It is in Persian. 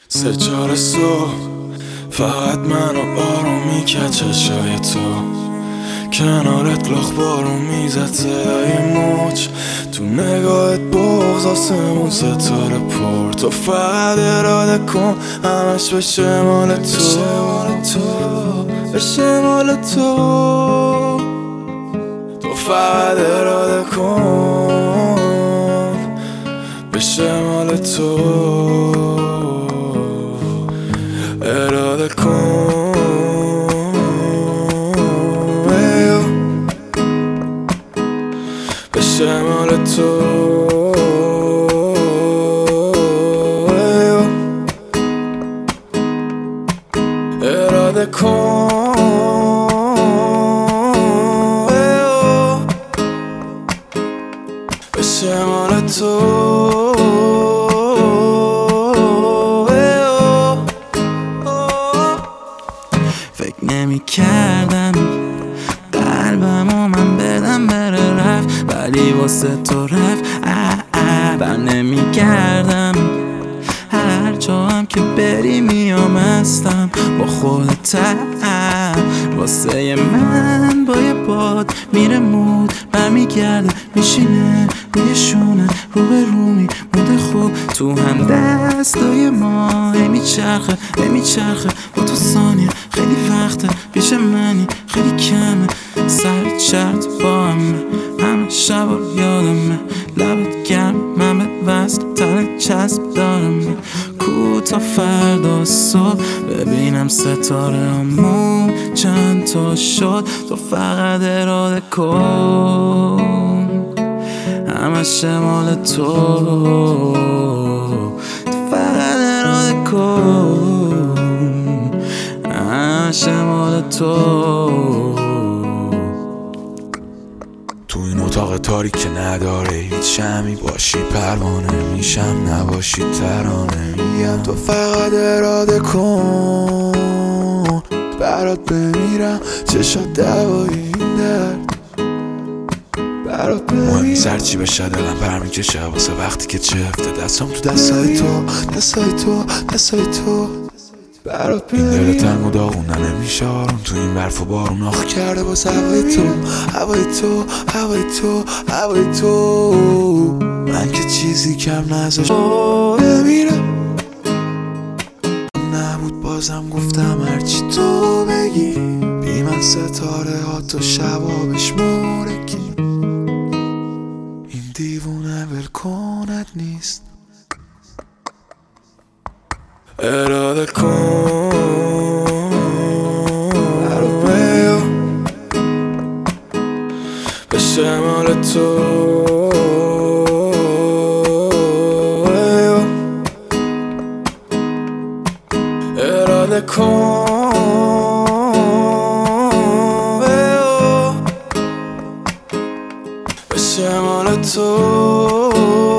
سه صبح فقط منو آروم میکرد چشای تو کنارت لخ بارون میزد صدای موج تو نگاهت بغض آسمون ستاره پر تو فقط اراده کن همش بشه مال تو بشه مال تو تو فقط اراده کن بشه مال تو اراده کن بشه مال تو اراده کن بشه مال تو فکر نمی کردم قلبمو من بدم بره رفت ولی واسه تو رفت بر نمی کردم هر جا هم که بری میام هستم با خودتم واسه من با یه باد میره مود برمیگرده میشینه روی شونه رو به رومی مونده خوب تو هم دستای ما میچرخه با تو ثانیه خیلی وقته پیش منی خیلی کمه سر چرت با همه شب رو یادمه لبت گرم من به وصل تن چسب دارم کو تا فردا صبح ببینم ستاره همون چند تا شد تو فقط اراده کن همش مال تو فقط اراده کن همش مال تو تو این اتاق تاریک که نداره هیچ شمی باشی پروانه میشم نباشی ترانه میگم تو فقط اراده کن برات بمیرم چشات دوایی این درد برات مهمی سرچی بشه دلم برمیکشه واسه وقتی که چفته دستم تو دستای تو برات این دل تنگ و داغونه نمیشه آروم تو این برف و بارون آخ کرده باز هوای تو من که چیزی کم نذاشت بمیرم نبود بازم گفتم هرچی تو بگی بی من ستاره ها تو شبابش مورکی این دیوونه ولکنت نیست اراده کن بشه مال تو اراده کن بشه مال تو